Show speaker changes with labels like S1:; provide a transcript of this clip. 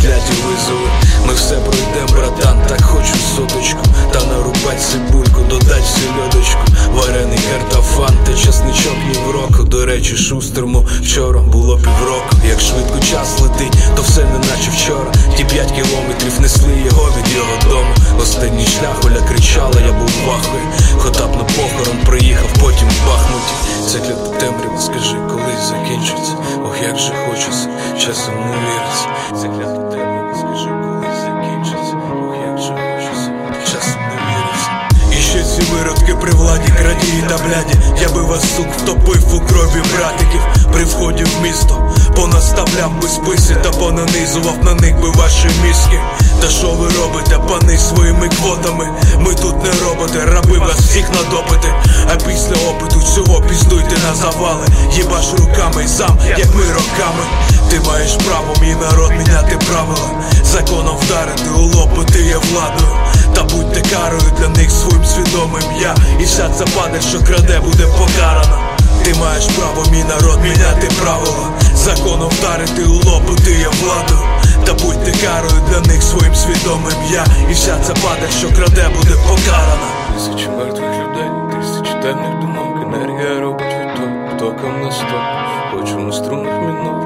S1: кляті визови. Ми все пройдем, братан, так хочу соточку. Та нарубать цибульку, додать сільодочку. Варений картофан та чесничок ні в року. До речі, Шустрому вчора було півроку. Як швидко час летить, то все не наче вчора. Ті 5 кілометрів несли його від його дому. Останній шлях Оля кричала, я був в ахуї. Хотап на похорон приїхав, потім в Бахмуті. Це клята темрява, скажи, коли закінчиться. Ох, як же хочеться, часом не віриться. Це клята темрява, скажи, коли закінчиться. Ох, як же хочеться, часом не віриться. І ще ці виродки при владі, крадії та бляді. Я би вас, сук, втопив у крові братиків. При вході в місто понаставляв би списи та понанизував на них би ваші мізки. Та що ви робите, пани, своїми квотами? Ми тут не роботи, раби вас всіх на допити. А після опиту цього піздуйте на завали. Їбаш руками сам, як ми роками. Ти маєш право, мій народ, міняти правила. Законом вдарити у лоб, бо ти є владою. Та будьте карою для них своїм свідомим я. І вся ця падаль, що краде, буде покарана. Ти маєш право, мій народ, міняти правила. Законом вдарити у лоб, бо ти є владою. Та будьте карою для них своїм свідомим я. І вся ця падаль, що краде, буде покарана.
S2: Тисячі мертвих людей, тисячі темних думок. Енергія робить відток, током на 100. Хочу на струнах мінок.